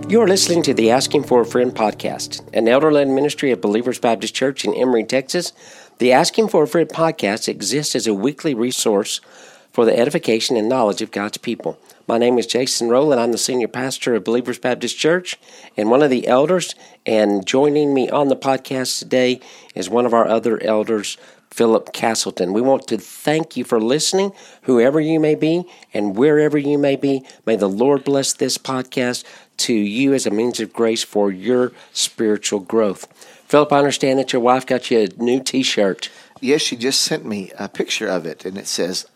You are listening to the Asking for a Friend podcast, an elder-led ministry of Believers Baptist Church in Emory, Texas. The Asking for a Friend podcast exists as a weekly resource for the edification and knowledge of God's people. My name is Jason Rowland. I'm the senior pastor of Believers Baptist Church and one of the elders. And joining me on the podcast today is one of our other elders, Philip Castleton. We want to thank you for listening, whoever you may be and wherever you may be. May the Lord bless this podcast to you as a means of grace for your spiritual growth. Philip, I understand that your wife got you a new T-shirt. Yes, she just sent me a picture of it, and it says,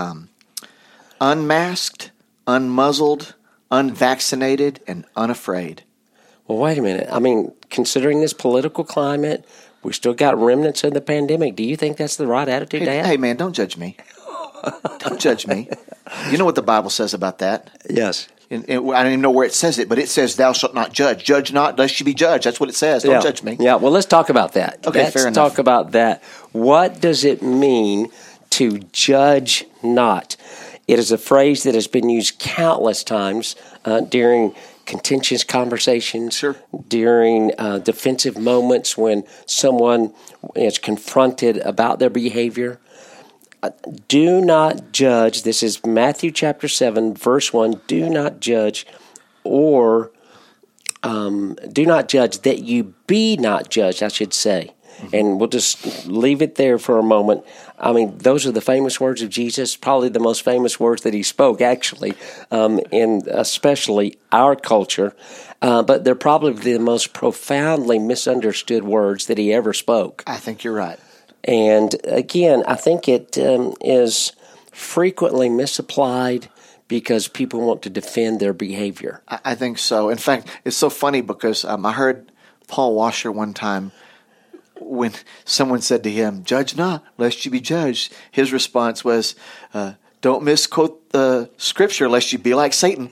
unmasked, unmuzzled, unvaccinated, and unafraid. Well, wait a minute. I mean, considering this political climate, we still got remnants of the pandemic. Do you think that's the right attitude to have? Hey, man, don't judge me. Don't judge me. You know what the Bible says about that? Yes. And I don't even know where it says it, but it says, thou shalt not judge. Judge not, lest you be judged. That's what it says. Don't judge me. Yeah, well, let's talk about that. Okay, fair enough. Let's talk about that. What does it mean to judge not? It is a phrase that has been used countless times during contentious conversations, Sure. during defensive moments when someone is confronted about their behavior. Do not judge. This is Matthew chapter 7, verse 1. Do not judge, or do not judge that you be not judged, I should say. Mm-hmm. And we'll just leave it there for a moment. I mean, those are the famous words of Jesus, probably the most famous words that he spoke, actually, in especially our culture. But they're probably the most profoundly misunderstood words that he ever spoke. I think you're right. And again, I think it is frequently misapplied because people want to defend their behavior. I think so. In fact, it's so funny because I heard Paul Washer one time when someone said to him, judge not, lest you be judged. His response was, don't misquote the Scripture lest you be like Satan.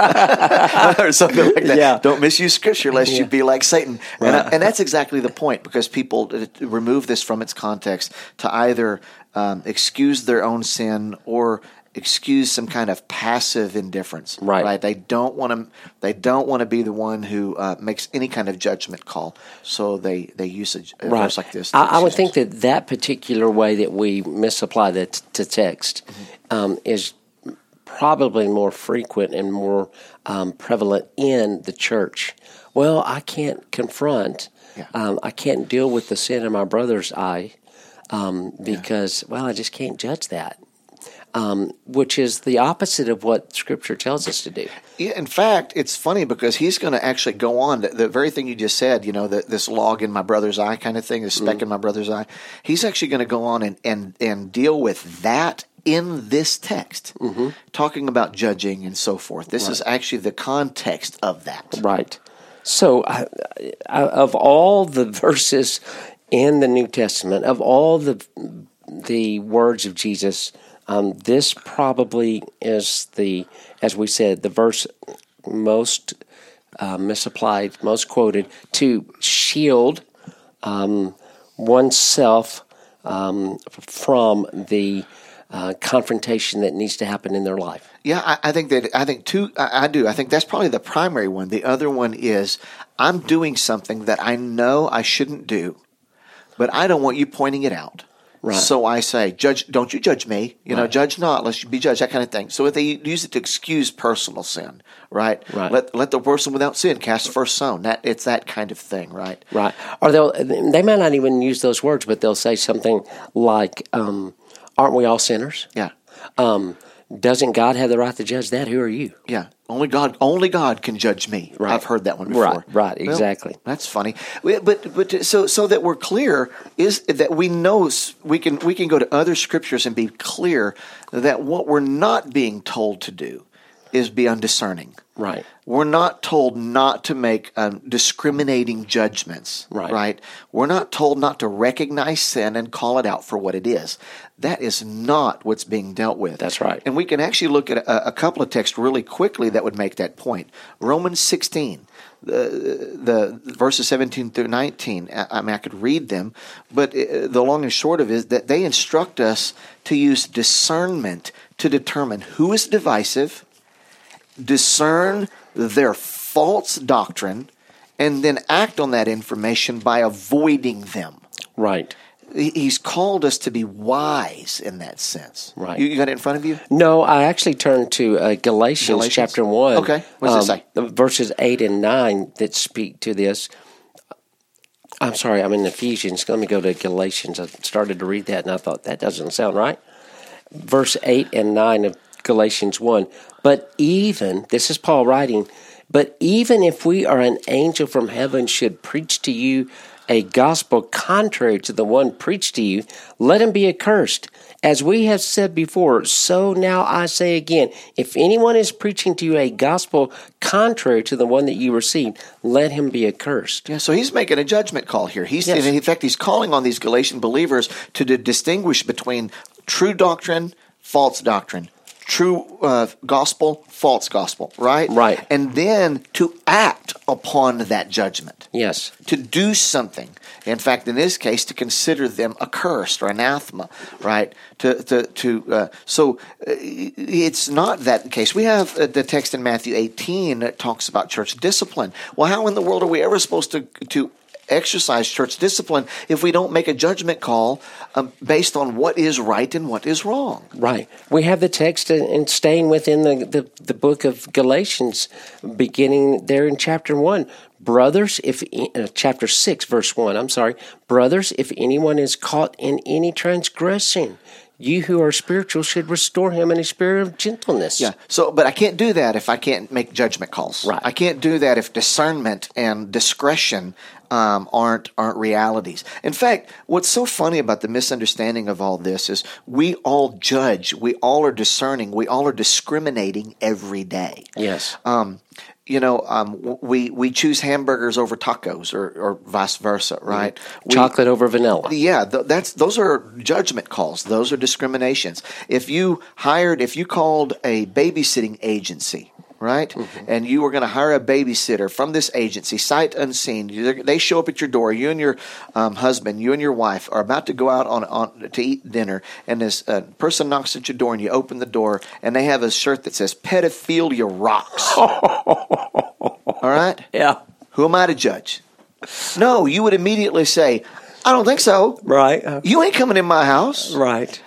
Or something like that. Yeah. Don't misuse Scripture lest you be like Satan. Right. And that's exactly the point, because people remove this from its context to either excuse their own sin or excuse some kind of passive indifference. Right. They don't want to be the one who makes any kind of judgment call. So they use a verse like this. I would think that particular way that we misapply that to text is probably more frequent and more prevalent in the church. Well, I can't confront. Yeah. I can't deal with the sin in my brother's eye because, well, I just can't judge that. Which is the opposite of what Scripture tells us to do. Yeah, in fact, it's funny because he's going to actually go on, the very thing you just said, this log in my brother's eye kind of thing, the speck in my brother's eye. He's actually going to go on and deal with that in this text, talking about judging and so forth. This is actually the context of that. Right. So, of all the verses in the New Testament, of all the words of Jesus, this probably is as we said, the verse most misapplied, most quoted to shield oneself from the confrontation that needs to happen in their life. Yeah, I think that's probably the primary one. The other one is, I'm doing something that I know I shouldn't do, but I don't want you pointing it out. Right. So I say, judge, don't you judge me, judge not, lest you be judged, that kind of thing. So if they use it to excuse personal sin, right? Let the person without sin cast the first stone. It's that kind of thing, right? Right. Or they might not even use those words, but they'll say something like, aren't we all sinners? Yeah. Doesn't God have the right to judge that? Who are you? Yeah. Only God can judge me. Right. I've heard that one before. Right, exactly. Well, that's funny. But so that we're clear is that we know we can go to other scriptures and be clear that what we're not being told to do is be undiscerning. Right. We're not told not to make discriminating judgments. Right. We're not told not to recognize sin and call it out for what it is. That is not what's being dealt with. That's right. And we can actually look at a couple of texts really quickly that would make that point. Romans 16, the verses 17 through 19. I mean, I could read them, but the long and short of it is that they instruct us to use discernment to determine who is divisive, discern their false doctrine and then act on that information by avoiding them. Right. He's called us to be wise in that sense. Right. You got it in front of you? No, I actually turned to Galatians chapter 1. Okay. What does it say? Verses 8 and 9 that speak to this. I'm sorry, I'm in Ephesians. Let me go to Galatians. I started to read that, and I thought, that doesn't sound right. Verse 8 and 9 of Galatians 1. But even, this is Paul writing, but even if we or an angel from heaven should preach to you a gospel contrary to the one preached to you, let him be accursed. As we have said before, so now I say again, if anyone is preaching to you a gospel contrary to the one that you received, let him be accursed. Yeah, so he's making a judgment call here. In fact, he's calling on these Galatian believers to distinguish between true doctrine, false doctrine. True gospel, false gospel, right? Right. And then to act upon that judgment. Yes. To do something. In fact, in this case, to consider them accursed or anathema, right? So it's not that case. We have the text in Matthew 18 that talks about church discipline. Well, how in the world are we ever supposed to exercise church discipline if we don't make a judgment call based on what is right and what is wrong? Right. We have the text and staying within the book of Galatians, beginning there in chapter 1. Brothers, chapter 6, verse 1, I'm sorry. Brothers, if anyone is caught in any transgression, you who are spiritual should restore him in a spirit of gentleness. Yeah. So, but I can't do that if I can't make judgment calls. Right. I can't do that if discernment and discretion aren't realities. In fact, what's so funny about the misunderstanding of all this is we all judge, we all are discerning, we all are discriminating every day. Yes. We choose hamburgers over tacos or vice versa, right? Chocolate over vanilla. Yeah, those are judgment calls. Those are discriminations. If you called a babysitting agency, right? Mm-hmm. And you were going to hire a babysitter from this agency, sight unseen. They show up at your door. You and your husband, you and your wife are about to go out on to eat dinner, and this person knocks at your door, and you open the door, and they have a shirt that says "Pedophilia Rocks." All right? Yeah. Who am I to judge? No, you would immediately say, "I don't think so." Right. You ain't coming in my house. Right.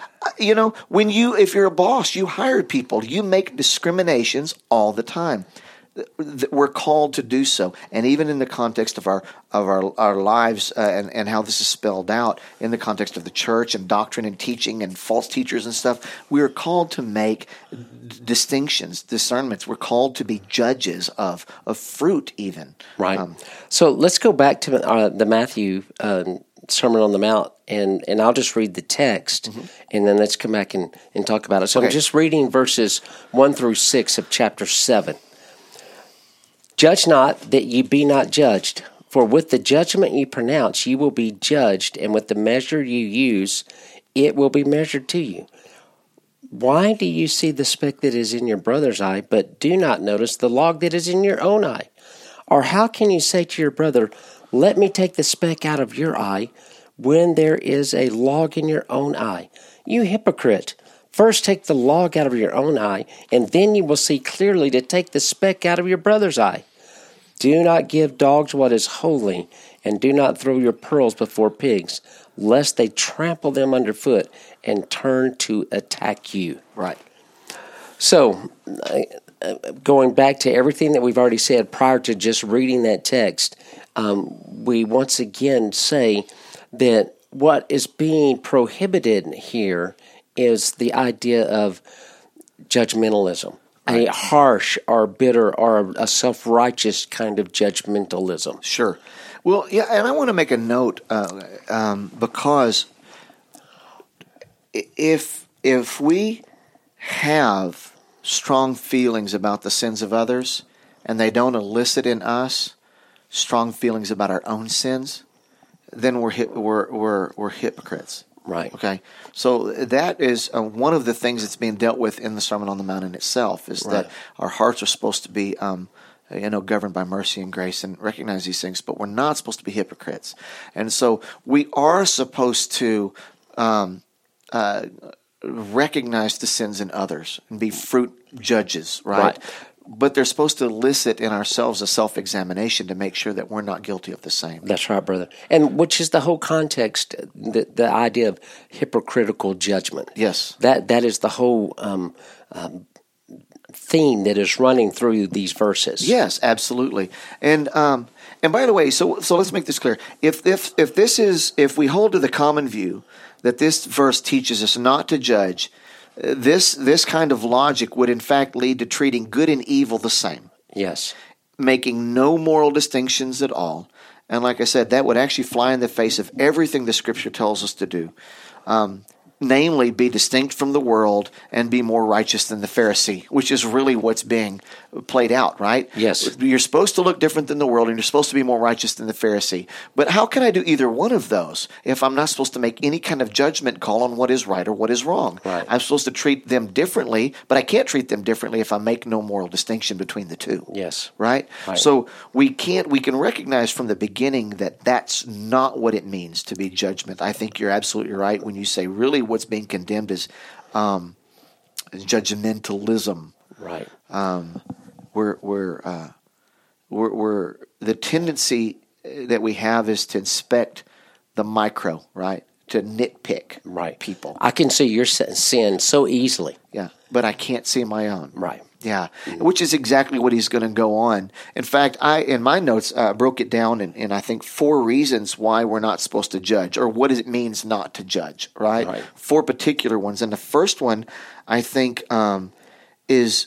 If you're a boss, you hire people. You make discriminations all the time. We're called to do so, and even in the context of our lives and how this is spelled out in the context of the church and doctrine and teaching and false teachers and stuff, we are called to make distinctions, discernments. We're called to be judges of fruit, even. Right. So let's go back to the Matthew Sermon on the Mount, and I'll just read the text, mm-hmm. and then let's come back and talk about it. So okay. I'm just reading verses 1 through 6 of chapter 7. Judge not, that ye be not judged. For with the judgment ye pronounce, ye will be judged, and with the measure you use, it will be measured to you. Why do you see the speck that is in your brother's eye, but do not notice the log that is in your own eye? Or how can you say to your brother, let me take the speck out of your eye, when there is a log in your own eye? You hypocrite! First take the log out of your own eye, and then you will see clearly to take the speck out of your brother's eye. Do not give dogs what is holy, and do not throw your pearls before pigs, lest they trample them underfoot and turn to attack you. Right. So, going back to everything that we've already said prior to just reading that text, we once again say that what is being prohibited here is the idea of judgmentalism, right. A harsh or bitter or a self-righteous kind of judgmentalism. Sure. Well, yeah, and I want to make a note because if we have strong feelings about the sins of others and they don't elicit in us strong feelings about our own sins, then we're hypocrites. Right. Okay. So that is one of the things that's being dealt with in the Sermon on the Mount in itself, is that our hearts are supposed to be, governed by mercy and grace and recognize these things, but we're not supposed to be hypocrites. And so we are supposed to recognize the sins in others and be fruit judges, right? but they're supposed to elicit in ourselves a self-examination to make sure that we're not guilty of the same. That's right, brother. And which is the whole context, the idea of hypocritical judgment. Yes. That is the whole theme that is running through these verses. Yes, absolutely. And by the way, so let's make this clear. If we hold to the common view that this verse teaches us not to judge, this kind of logic would in fact lead to treating good and evil the same. Yes. Making no moral distinctions at all. And like I said, that would actually fly in the face of everything the Scripture tells us to do. Namely, be distinct from the world and be more righteous than the Pharisee, which is really what's being played out, right? Yes. You're supposed to look different than the world, and you're supposed to be more righteous than the Pharisee. But how can I do either one of those if I'm not supposed to make any kind of judgment call on what is right or what is wrong? Right. I'm supposed to treat them differently, but I can't treat them differently if I make no moral distinction between the two. Yes. Right? So we can recognize from the beginning that that's not what it means to be judgment. I think you're absolutely right when you say really what's being condemned is judgmentalism. Right. We're the tendency that we have is to inspect the micro, right? To nitpick people. I can see your sin so easily. Yeah, but I can't see my own. Right. Yeah, which is exactly what he's going to go on. In fact, in my notes, broke it down in I think 4 reasons why we're not supposed to judge, or what it means not to judge, right? 4 particular ones. And the first one, I think, is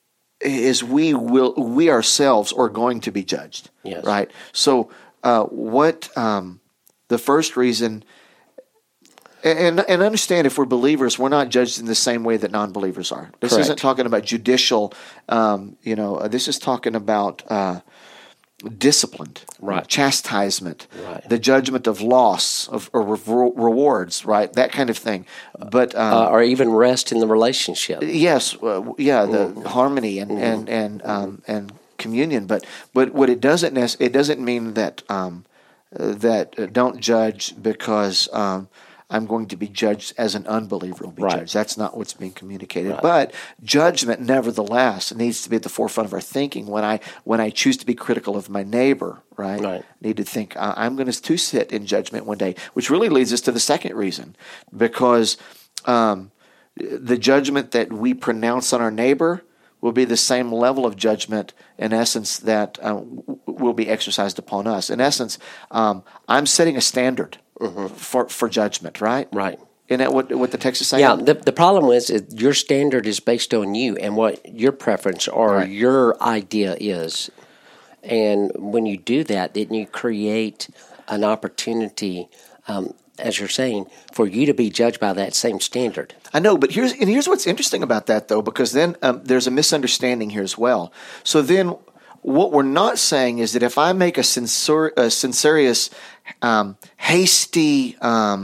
we ourselves are going to be judged, yes. Right? So the first reason... And understand, if we're believers, we're not judged in the same way that non-believers are. This Correct. isn't talking about judicial, this is talking about disciplined, right. Chastisement, right. the judgment of loss or rewards, right? That kind of thing. But or even rest in the relationship. Yes, the harmony and communion. But what it doesn't mean that that don't judge because I'm going to be judged as an unbeliever will be judged. That's not what's being communicated. Right. But judgment, nevertheless, needs to be at the forefront of our thinking. When I choose to be critical of my neighbor, right? I need to think, I'm going to sit in judgment one day, which really leads us to the second reason. Because the judgment that we pronounce on our neighbor will be the same level of judgment, in essence, that will be exercised upon us. In essence, I'm setting a standard for judgment, right? Right. Isn't that what the text is saying? Yeah, the problem is your standard is based on you and what your preference or your idea is. And when you do that, then you create an opportunity, as you're saying, for you to be judged by that same standard. I know, but here's what's interesting about that, though, because then there's a misunderstanding here as well. So then what we're not saying is that if I make a censorious, hasty,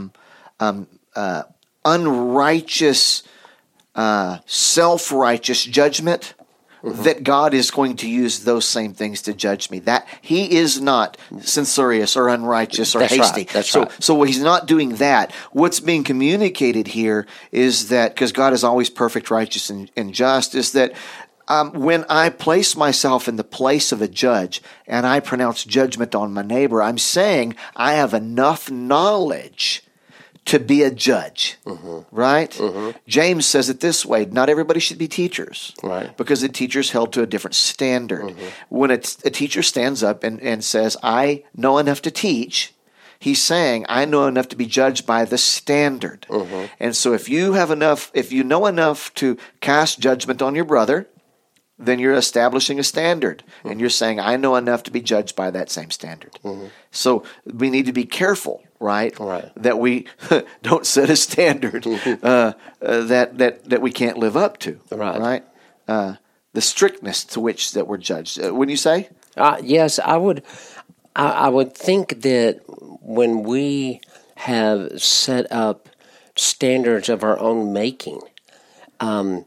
unrighteous, self-righteous judgment, that God is going to use those same things to judge me. That He is not censorious or unrighteous or hasty. Right. That's right. So He's not doing that. What's being communicated here is that, because God is always perfect, righteous, and just, is that when I place myself in the place of a judge and I pronounce judgment on my neighbor, I'm saying I have enough knowledge to be a judge, right? James says it this way: not everybody should be teachers, right? Because the teacher's held to a different standard. When a teacher stands up and says, I know enough to teach, he's saying, I know enough to be judged by the standard. And so if you know enough to cast judgment on your brother, then you're establishing a standard. And you're saying, I know enough to be judged by that same standard. So we need to be careful, right? That we don't set a standard that we can't live up to, right? The strictness to which that we're judged. Wouldn't you say? Yes, I would. I would think that when we have set up standards of our own making, and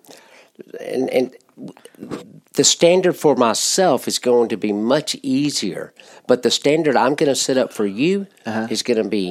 the standard for myself is going to be much easier, but the standard I'm going to set up for you is going to be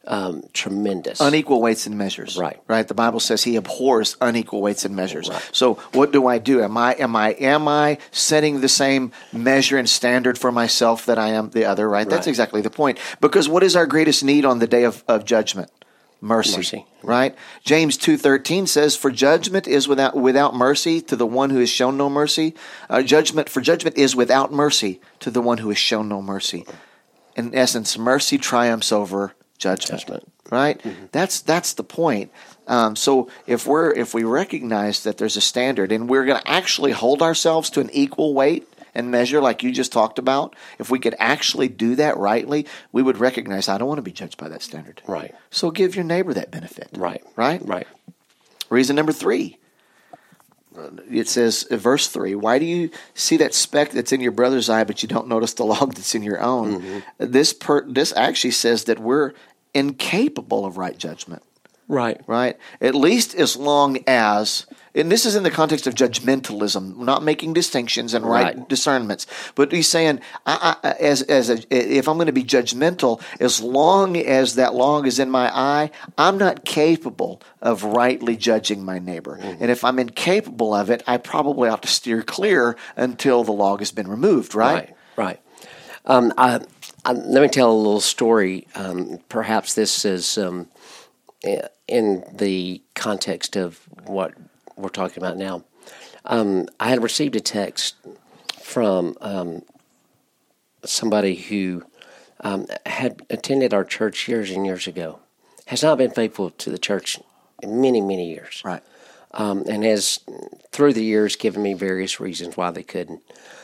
tremendous. Unequal weights and measures. Right. Right. The Bible says he abhors unequal weights and measures. Right. So what do? Am I setting the same measure and standard for myself that I am the other? Right. That's exactly the point. Because what is our greatest need on the day of judgment? Mercy. Right. James 2:13 says, "For judgment is without mercy to the one who has shown no mercy. Judgment is without mercy to the one who has shown no mercy." In essence, mercy triumphs over judgment. Right? Mm-hmm. That's the point. So if we recognize that there's a standard and we're going to actually hold ourselves to an equal weight and measure like you just talked about, if we could actually do that rightly, we would recognize I don't want to be judged by that standard. Right. So give your neighbor that benefit. Right. Right? Right. Reason number 3. It says, verse 3, why do you see that speck that's in your brother's eye, but you don't notice the log that's in your own? Mm-hmm. This actually says that we're incapable of right judgment. Right. Right? At least as long as, and this is in the context of judgmentalism, not making distinctions and right discernments. But he's saying, if I'm going to be judgmental, as long as that log is in my eye, I'm not capable of rightly judging my neighbor. Mm-hmm. And if I'm incapable of it, I probably ought to steer clear until the log has been removed, right? Right. Let me tell a little story. Perhaps this is in the context of what we're talking about now. I had received a text from somebody who had attended our church years and years ago, has not been faithful to the church in many, many years. Right. And has, through the years, given me various reasons why they couldn't.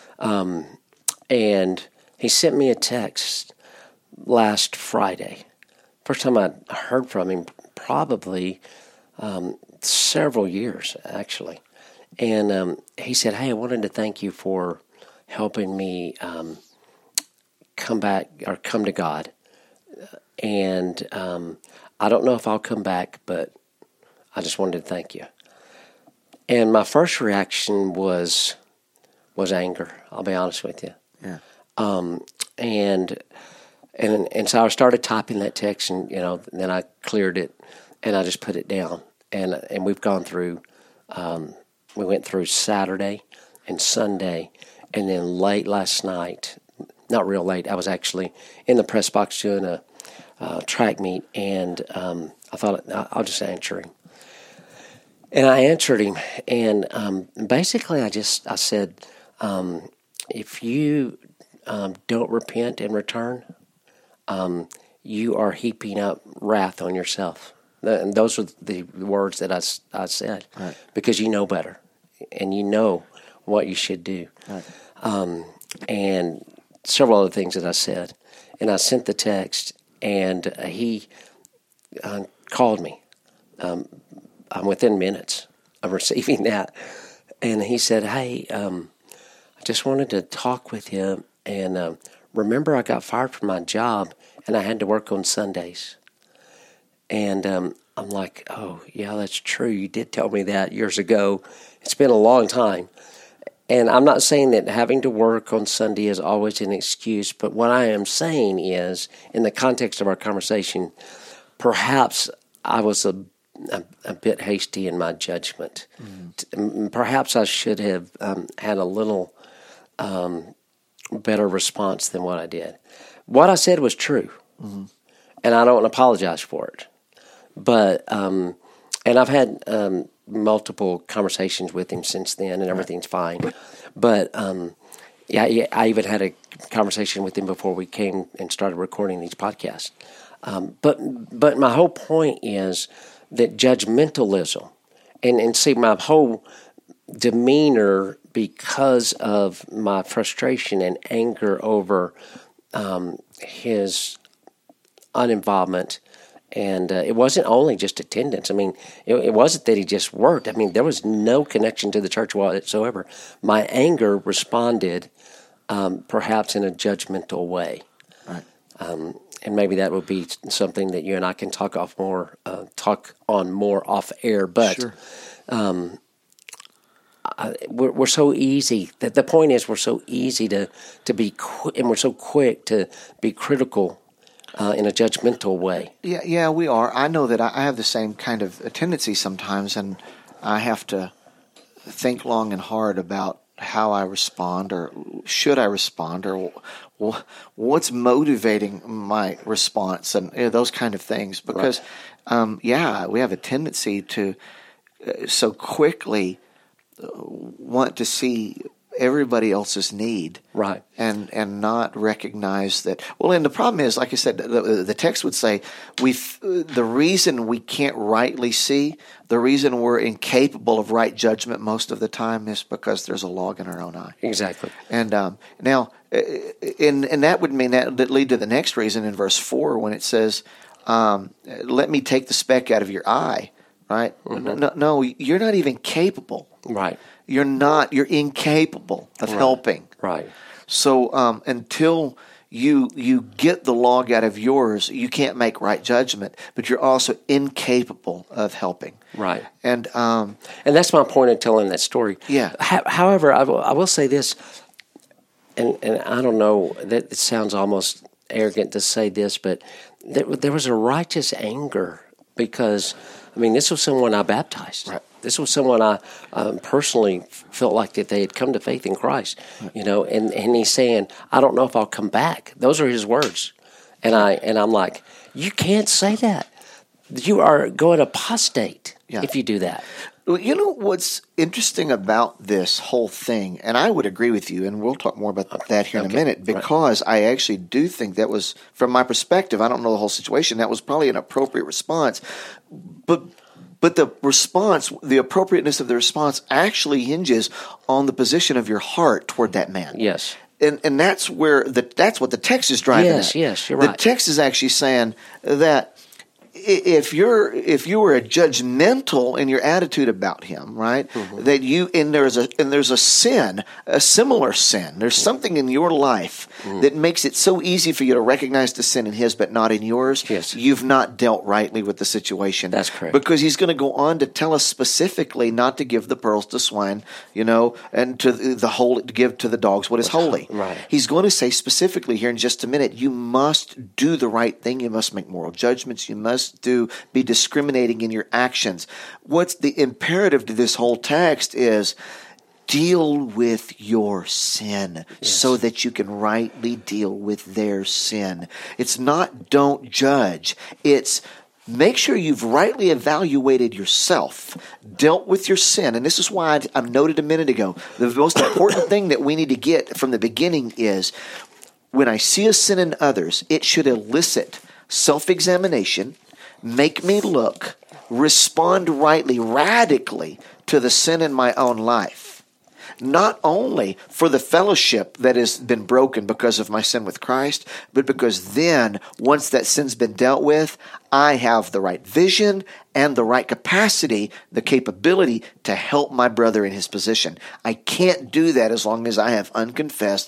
And he sent me a text last Friday. First time I heard from him, probably several years, actually. And he said, "Hey, I wanted to thank you for helping me come to God. And I don't know if I'll come back, but I just wanted to thank you." And my first reaction was anger. I'll be honest with you. Yeah. And so I started typing that text, and then I cleared it, and I just put it down. And we've gone through. We went through Saturday and Sunday, and then late last night. Not real late. I was actually in the press box doing a track meet, and I thought I'll just answer him. And I answered him, and basically I said, if you don't repent and return, you are heaping up wrath on yourself. And those are the words that I said, right. Because you know better, and you know what you should do. Right. And several other things that I said. And I sent the text, and he called me. I'm within minutes of receiving that. And he said, "Hey, I just wanted to talk with you. And remember, I got fired from my job, and I had to work on Sundays." And I'm like, "Oh, yeah, that's true. You did tell me that years ago. It's been a long time." And I'm not saying that having to work on Sunday is always an excuse, but what I am saying is, in the context of our conversation, perhaps I was a bit hasty in my judgment. Mm-hmm. Perhaps I should have had a little better response than what I did. What I said was true, mm-hmm. and I don't apologize for it. But and I've had multiple conversations with him since then, and everything's fine. But I even had a conversation with him before we came and started recording these podcasts. But my whole point is that judgmentalism, and see, my whole demeanor, because of my frustration and anger over his uninvolvement. And it wasn't only just attendance. I mean, it wasn't that he just worked. I mean, there was no connection to the church whatsoever. My anger responded perhaps in a judgmental way. Right. And maybe that would be something that you and I can talk on more off air. But sure. We're so easy. The point is, we're so easy to be, and we're so quick to be critical in a judgmental way. Yeah, we are. I know that I have the same kind of tendency sometimes, and I have to think long and hard about how I respond, or should I respond, or what's motivating my response, and those kind of things. Because, we have a tendency to so quickly want to see everybody else's need, right, and not recognize that. Well, and the problem is, like I said, the text would say the reason we can't rightly see, the reason we're incapable of right judgment most of the time, is because there's a log in our own eye. Exactly. And now, and that would mean that lead to the next reason in verse 4 when it says, "Let me take the speck out of your eye." Right? Mm-hmm. No, you're not even capable. Right. You're not. You're incapable of helping. Right. So until you get the log out of yours, you can't make right judgment. But you're also incapable of helping. Right. And that's my point in telling that story. Yeah. However, I will say this, and I don't know, that it sounds almost arrogant to say this, but there was a righteous anger because, I mean, this was someone I baptized. Right. This was someone I personally felt like that they had come to faith in Christ, and he's saying, "I don't know if I'll come back." Those are his words, and I'm like, "You can't say that. You are going apostate if you do that." Well, you know what's interesting about this whole thing, and I would agree with you, and we'll talk more about that here in a minute, because I actually do think that was, from my perspective, I don't know the whole situation, that was probably an appropriate response, but the response, the appropriateness of the response actually hinges on the position of your heart toward that man. Yes. And that's where that's what the text is driving at. Yes, you're right. The text is actually saying that if you were a judgmental in your attitude about him, right? Mm-hmm. That there's a sin, a similar sin. There's something in your life that makes it so easy for you to recognize the sin in his, but not in yours. Yes. You've not dealt rightly with the situation. That's correct. Because he's going to go on to tell us specifically not to give the pearls to swine, and to give to the dogs what is holy. Right. He's going to say specifically here in just a minute, you must do the right thing. You must make moral judgments. You must be discriminating in your actions. What's the imperative to this whole text is deal with your sin so that you can rightly deal with their sin. It's not don't judge. It's make sure you've rightly evaluated yourself, dealt with your sin. And this is why I noted a minute ago, the most important thing that we need to get from the beginning is when I see a sin in others, it should elicit self-examination, make me look, respond rightly, radically to the sin in my own life. Not only for the fellowship that has been broken because of my sin with Christ, but because then, once that sin's been dealt with, I have the right vision and the right capacity, the capability to help my brother in his position. I can't do that as long as I have unconfessed,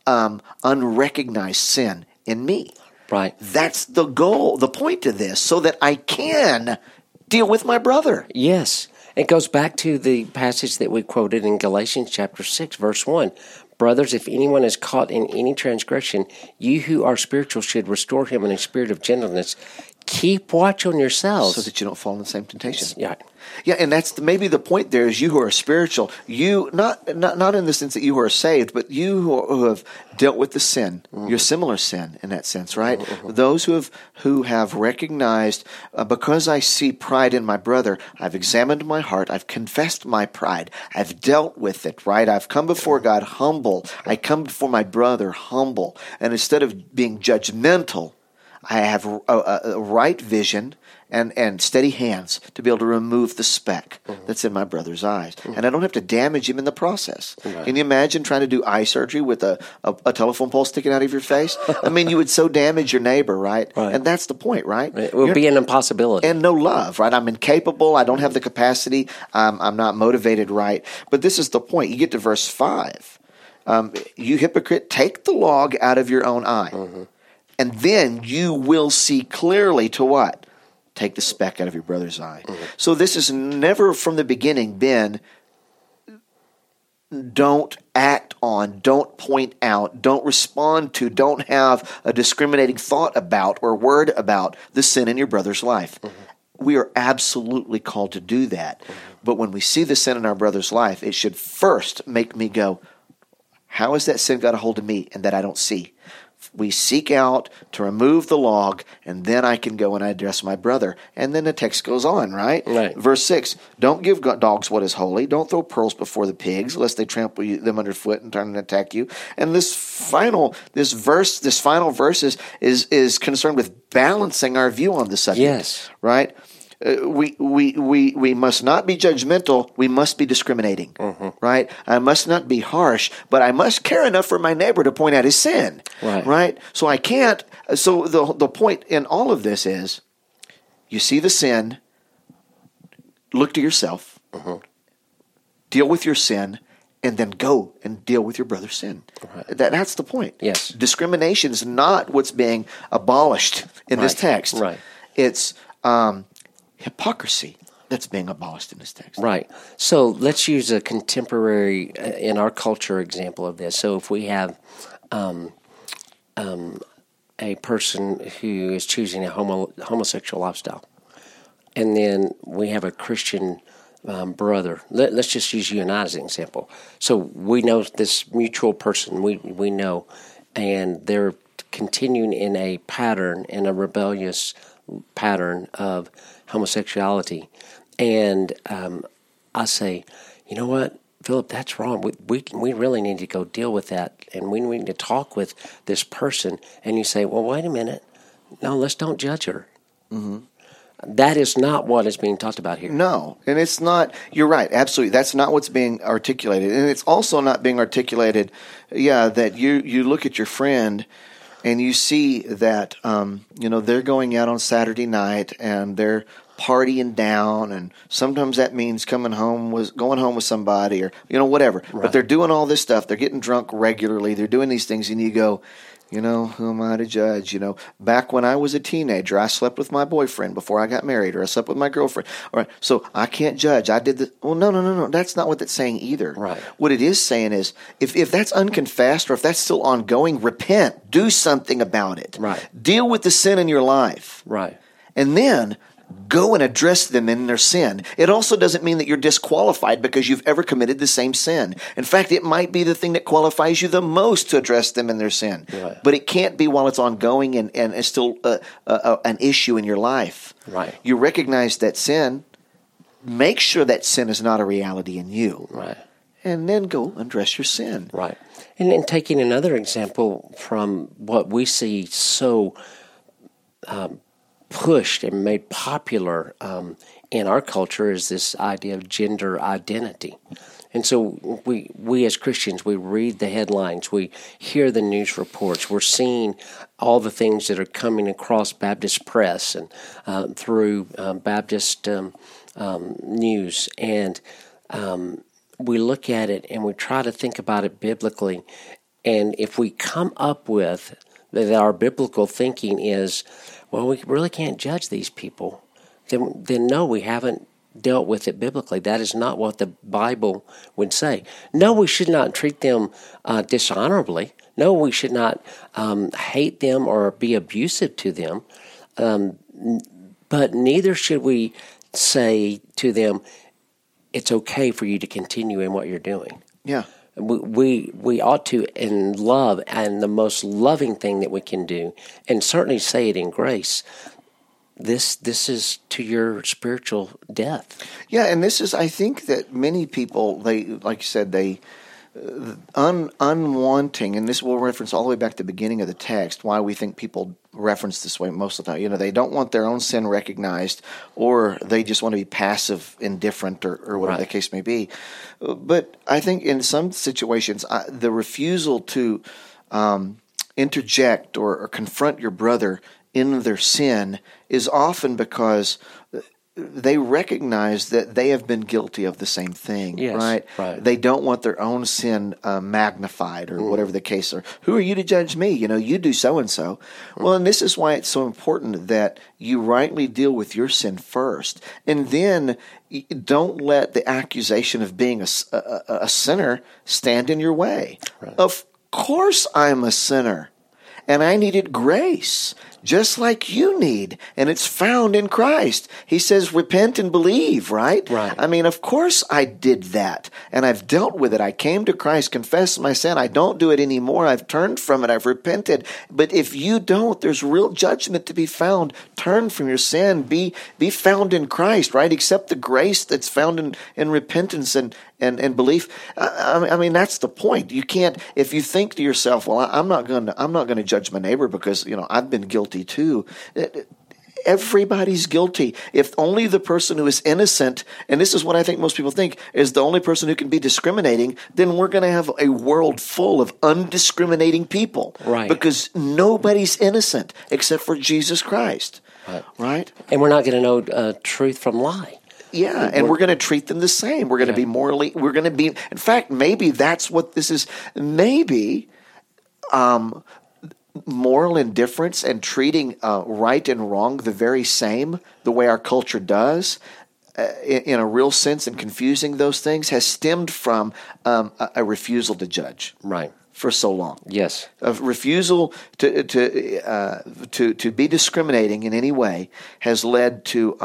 unrecognized sin in me. Right. That's the goal, the point of this, so that I can deal with my brother. Yes. It goes back to the passage that we quoted in Galatians chapter 6, verse 1. Brothers, if anyone is caught in any transgression, you who are spiritual should restore him in a spirit of gentleness. Keep watch on yourselves, so that you don't fall in the same temptation. Yeah, and that's maybe the point there is you who are spiritual, you not in the sense that you who are saved, but you who have dealt with the sin, your similar sin in that sense, right? Those who have recognized, because I see pride in my brother, I've examined my heart, I've confessed my pride, I've dealt with it, right? I've come before God humble, I come before my brother humble, and instead of being judgmental, I have a right vision and steady hands to be able to remove the speck that's in my brother's eyes. And I don't have to damage him in the process. Right. Can you imagine trying to do eye surgery with a telephone pole sticking out of your face? I mean, you would so damage your neighbor, right? And that's the point, right? It would be an impossibility. And no love, right? I'm incapable. I don't have the capacity. I'm not motivated right. But this is the point. You get to verse 5. You hypocrite, take the log out of your own eye. And then you will see clearly to what? Take the speck out of your brother's eye. So this has never from the beginning been don't act on on, don't point out, don't respond to, don't have a discriminating thought about or word about the sin in your brother's life. We are absolutely called to do that. But when we see the sin in our brother's life, it should first make me go, how has that sin got a hold of me and that I don't see? We seek out to remove the log, and then I can go and address my brother. And then the text goes on, right? Verse 6, don't give dogs what is holy. Don't throw pearls before the pigs, lest they trample them underfoot and turn and attack you. And this final verse is concerned with balancing our view on the subject. Yes. Right? We must not be judgmental. We must be discriminating, right? I must not be harsh, but I must care enough for my neighbor to point out his sin, right? So I can't. So the point in all of this is, you see the sin, look to yourself, deal with your sin, and then go and deal with your brother's sin. That's the point. Yes, discrimination is not what's being abolished in this text. It's hypocrisy that's being abolished in this text. Right. So let's use a contemporary, in our culture, example of this. So if we have a person who is choosing a homosexual lifestyle, and then we have a Christian brother. Let's just use you and I as an example. So we know this mutual person, we know, and they're continuing in a pattern, in a rebellious pattern of homosexuality, and I say, you know what, Philip, that's wrong. We really need to go deal with that, and we need to talk with this person. And you say, well, wait a minute, no, let's don't judge her. That is not what is being talked about here. No, and it's not. You're right, absolutely. That's not what's being articulated, and it's also not being articulated. That you look at your friend. And you see that, they're going out on Saturday night and they're partying down, and sometimes that means going home with somebody, or whatever. But they're doing all this stuff. They're getting drunk regularly. They're doing these things, and you go, who am I to judge? Back when I was a teenager, I slept with my boyfriend before I got married, or I slept with my girlfriend. All right, so I can't judge. I did this. Well, no. That's not what that's saying either. Right. What it is saying is, if that's unconfessed, or if that's still ongoing, repent. Do something about it. Right. Deal with the sin in your life. Right. And then go and address them in their sin. It also doesn't mean that you're disqualified because you've ever committed the same sin. In fact, it might be the thing that qualifies you the most to address them in their sin. Right. But it can't be while it's ongoing and it's still an issue in your life. Right. You recognize that sin. Make sure that sin is not a reality in you. Right. And then go address your sin. Right. And then taking another example from what we see so pushed and made popular in our culture is this idea of gender identity. And so we as Christians, we read the headlines, we hear the news reports, we're seeing all the things that are coming across Baptist press and through Baptist news. And we look at it and we try to think about it biblically. And if we come up with that our biblical thinking is, well, we really can't judge these people, then no, we haven't dealt with it biblically. That is not what the Bible would say. No, we should not treat them dishonorably. No, we should not hate them or be abusive to them. But neither should we say to them, it's okay for you to continue in what you're doing. Yeah. We ought to, in love, and the most loving thing that we can do, and certainly say it in grace, this is to your spiritual death. Yeah, and this is, I think that many people, they, like you said, they unwanting, and this will reference all the way back to the beginning of the text, why we think people reference this way most of the time. They don't want their own sin recognized, or they just want to be passive, indifferent, or whatever the case may be. But I think in some situations, the refusal to interject or confront your brother in their sin is often because they recognize that they have been guilty of the same thing, yes, right? Right. They don't want their own sin magnified or whatever the case. Or who are you to judge me? You do so and so. Well, and this is why it's so important that you rightly deal with your sin first, and then don't let the accusation of being a sinner stand in your way. Right. Of course, I'm a sinner, and I needed grace, just like you need, and it's found in Christ. He says, repent and believe, right? Right. I mean, of course I did that, and I've dealt with it. I came to Christ, confessed my sin. I don't do it anymore. I've turned from it. I've repented. But if you don't, there's real judgment to be found. Turn from your sin. Be found in Christ, right? Accept the grace that's found in repentance and belief. I mean, that's the point. You can't, if you think to yourself, well, I'm not going to judge my neighbor because, I've been guilty too. Everybody's guilty. If only the person who is innocent, and this is what I think most people think, is the only person who can be discriminating, then we're going to have a world full of undiscriminating people. Right. Because nobody's innocent except for Jesus Christ. Right? And we're not going to know truth from lie. Yeah, and we're going to treat them the same. We're going to be in fact, maybe that's what this is. Maybe moral indifference and treating right and wrong the very same, the way our culture does, in a real sense, and confusing those things, has stemmed from a refusal to judge. Right. For so long. Yes. A refusal to be discriminating in any way has led to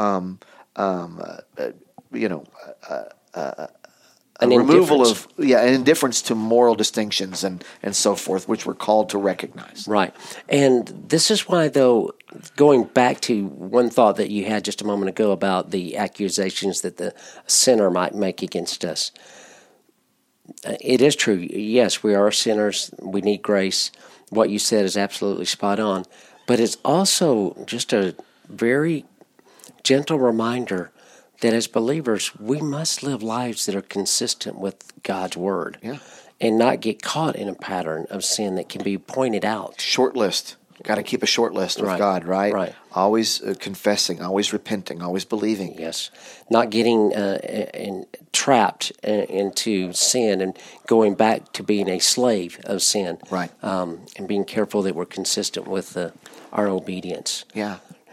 an removal of an indifference to moral distinctions and so forth, which we're called to recognize. Right. And this is why, though, going back to one thought that you had just a moment ago about the accusations that the sinner might make against us. It is true. Yes, we are sinners. We need grace. What you said is absolutely spot on. But it's also just a very gentle reminder that as believers, we must live lives that are consistent with God's Word. Yeah. And not get caught in a pattern of sin that can be pointed out. Short list. Got to keep a short list with God, right? Right. Always confessing, always repenting, always believing. Yes. Not getting trapped into sin and going back to being a slave of sin. Right. And being careful that we're consistent with our obedience. Yeah.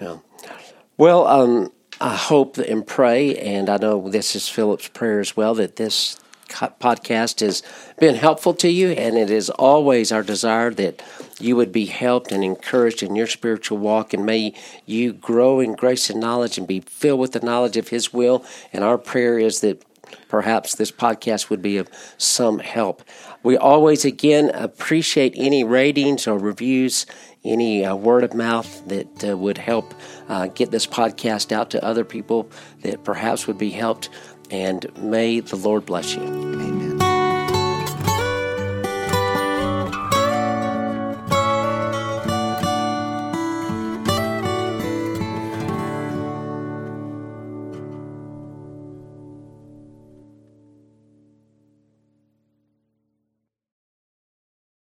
Well, I hope and pray, and I know this is Philip's prayer as well, that this podcast has been helpful to you, and it is always our desire that you would be helped and encouraged in your spiritual walk, and may you grow in grace and knowledge and be filled with the knowledge of His will. And our prayer is that perhaps this podcast would be of some help. We always, again, appreciate any ratings or reviews, any word of mouth that would help get this podcast out to other people that perhaps would be helped. And may the Lord bless you. Amen.